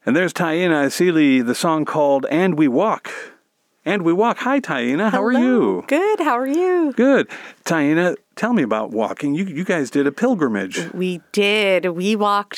And there's Taina Asili, the song called And We Walk. And We Walk. Hi, Taina. How are you? Good. How are you? Good. Taina, tell me about walking. You guys did a pilgrimage. We did. We walked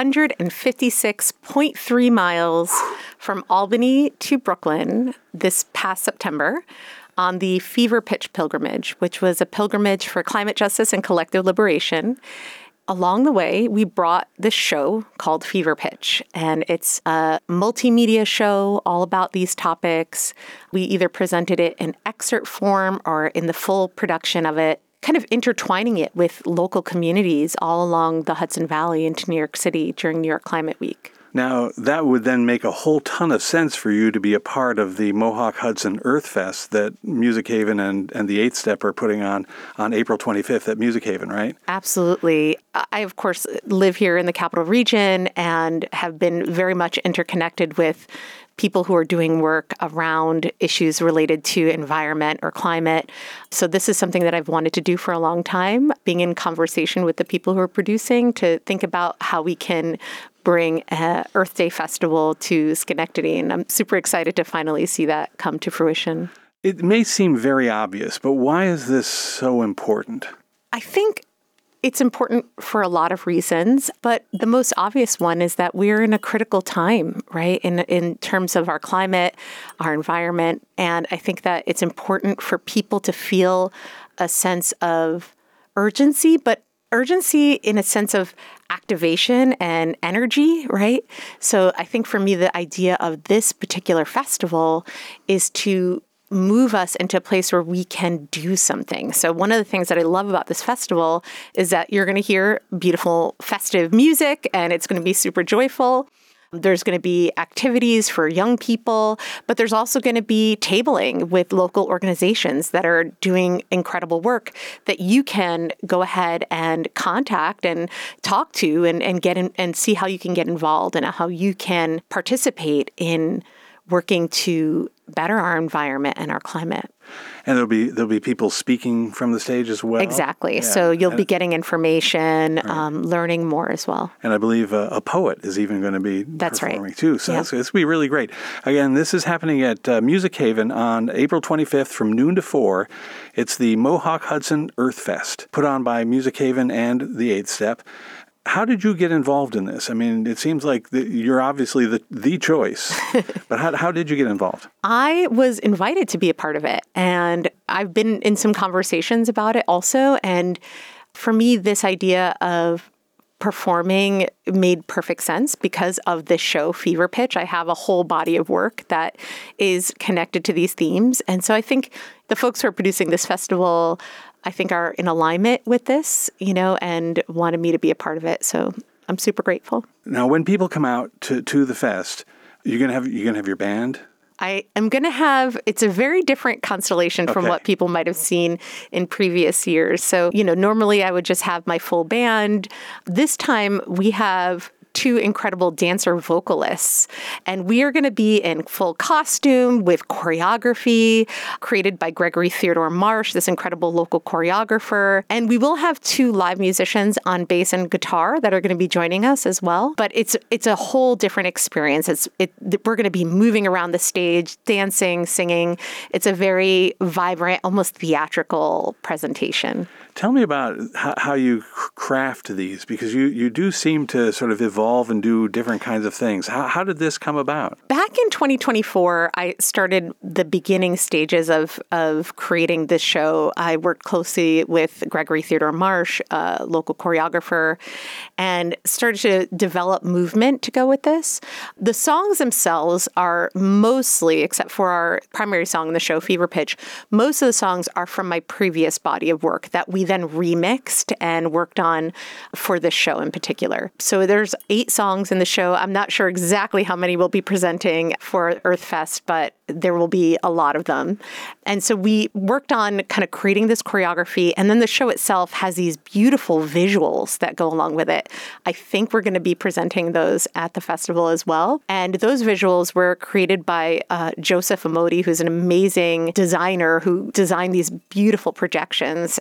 156.3 miles from Albany to Brooklyn this past September on the Fever Pitch pilgrimage, which was a pilgrimage for climate justice and collective liberation. Along the way, we brought this show called Fever Pitch, and it's a multimedia show all about these topics. We either presented it in excerpt form or in the full production of it, kind of intertwining it with local communities all along the Hudson Valley into New York City during New York Climate Week. Now, that would then make a whole ton of sense for you to be a part of the Mohawk Hudson Earth Fest that Music Haven and the Eighth Step are putting on April 25th at Music Haven, right? Absolutely. I, of course, live here in the Capital Region and have been very much interconnected with people who are doing work around issues related to environment or climate. So this is something that I've wanted to do for a long time, being in conversation with the people who are producing to think about how we can bring Earth Day Festival to Schenectady. And I'm super excited to finally see that come to fruition. It may seem very obvious, but why is this so important? I think it's important for a lot of reasons, but the most obvious one is that we're in a critical time, right, in terms of our climate, our environment. And I think that it's important for people to feel a sense of urgency, but urgency in a sense of activation and energy, right? So I think for me, the idea of this particular festival is to move us into a place where we can do something. So one of the things that I love about this festival is that you're going to hear beautiful festive music and it's going to be super joyful. There's going to be activities for young people, but there's also going to be tabling with local organizations that are doing incredible work that you can go ahead and contact and talk to and get in and see how you can get involved and how you can participate in working to better our environment and our climate. And there'll be people speaking from the stage as well. Exactly. Yeah. So you'll be getting information, right. Learning more as well. And I believe a poet is even going to be performing too. So it's going to be really great. Again, this is happening at Music Haven on April 25th from noon to 4. It's the Mohawk Hudson Earth Fest, put on by Music Haven and the Eighth Step. How did you get involved in this? I mean, it seems like you're obviously the choice, but how did you get involved? I was invited to be a part of it, and I've been in some conversations about it also. And for me, this idea of performing made perfect sense because of this show, Fever Pitch. I have a whole body of work that is connected to these themes. And so I think the folks who are producing this festival, I think, are in alignment with this, and wanted me to be a part of it. So I'm super grateful. Now, when people come out to the fest, you're gonna have your band? I am going to have, it's a very different constellation from what people might have seen in previous years. So, normally I would just have my full band. This time we have two incredible dancer vocalists. And we are going to be in full costume with choreography created by Gregory Theodore Marsh, this incredible local choreographer. And we will have two live musicians on bass and guitar that are going to be joining us as well. But it's a whole different experience. We're going to be moving around the stage, dancing, singing. It's a very vibrant, almost theatrical presentation. Tell me about how you craft these, because you do seem to sort of evolve and do different kinds of things. How did this come about? Back in 2024, I started the beginning stages of creating this show. I worked closely with Gregory Theodore Marsh, a local choreographer, and started to develop movement to go with this. The songs themselves are mostly, except for our primary song in the show, Fever Pitch, most of the songs are from my previous body of work that we then remixed and worked on for this show in particular. So there's 8 songs in the show. I'm not sure exactly how many we'll be presenting for Earth Fest, but there will be a lot of them. And so we worked on kind of creating this choreography, and then the show itself has these beautiful visuals that go along with it. I think we're going to be presenting those at the festival as well. And those visuals were created by Joseph Amodi, who's an amazing designer who designed these beautiful projections. They're either presented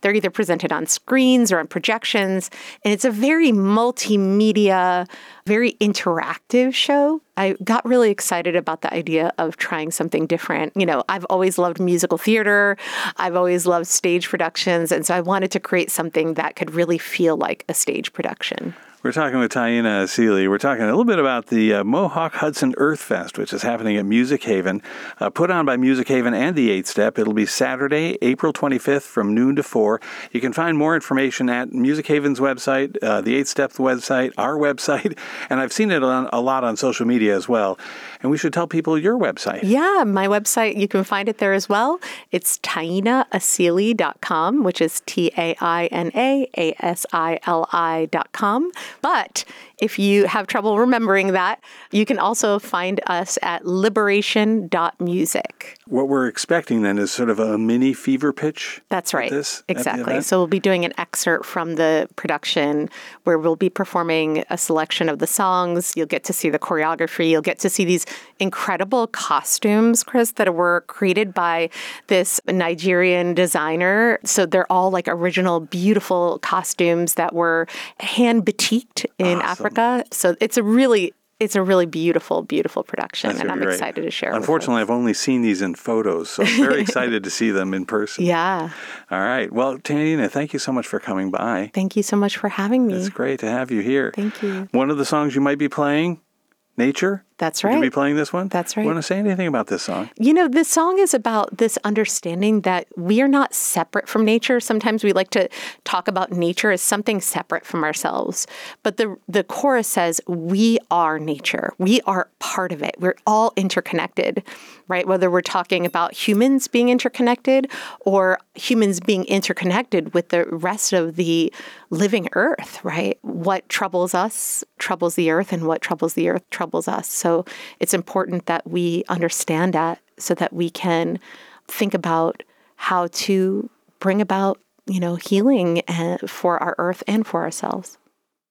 presented on screens or on projections. And it's a very multimedia, very interactive show. I got really excited about the idea of trying something different. I've always loved musical theater. I've always loved stage productions. And so I wanted to create something that could really feel like a stage production. We're talking with Taina Asili. We're talking a little bit about the Mohawk Hudson Earth Fest, which is happening at Music Haven, put on by Music Haven and the 8 Step. It'll be Saturday, April 25th from noon to 4. You can find more information at Music Haven's website, the 8 Step's website, our website, and I've seen it a lot on social media as well. And we should tell people your website. Yeah, my website, you can find it there as well. It's tainaasili.com, which is TAINAASILI.com. But if you have trouble remembering that, you can also find us at liberation.music. What we're expecting then is sort of a mini fever pitch. That's right. Exactly. So we'll be doing an excerpt from the production where we'll be performing a selection of the songs. You'll get to see the choreography. You'll get to see these incredible costumes, Chris, that were created by this Nigerian designer. So they're all like original, beautiful costumes that were hand batiqued in Africa. So it's a really beautiful, beautiful production, and I'm excited to share it. Unfortunately, I've only seen these in photos, so I'm very excited to see them in person. Yeah. All right. Well, Taina, thank you so much for coming by. Thank you so much for having me. It's great to have you here. Thank you. One of the songs you might be playing, Nature? That's right. Would you be playing this one? That's right. You want to say anything about this song? This song is about this understanding that we are not separate from nature. Sometimes we like to talk about nature as something separate from ourselves. But the chorus says, we are nature. We are part of it. We're all interconnected, right? Whether we're talking about humans being interconnected or humans being interconnected with the rest of the living earth, right? What troubles us troubles the earth, and what troubles the earth troubles us. So it's important that we understand that so that we can think about how to bring about, healing for our earth and for ourselves.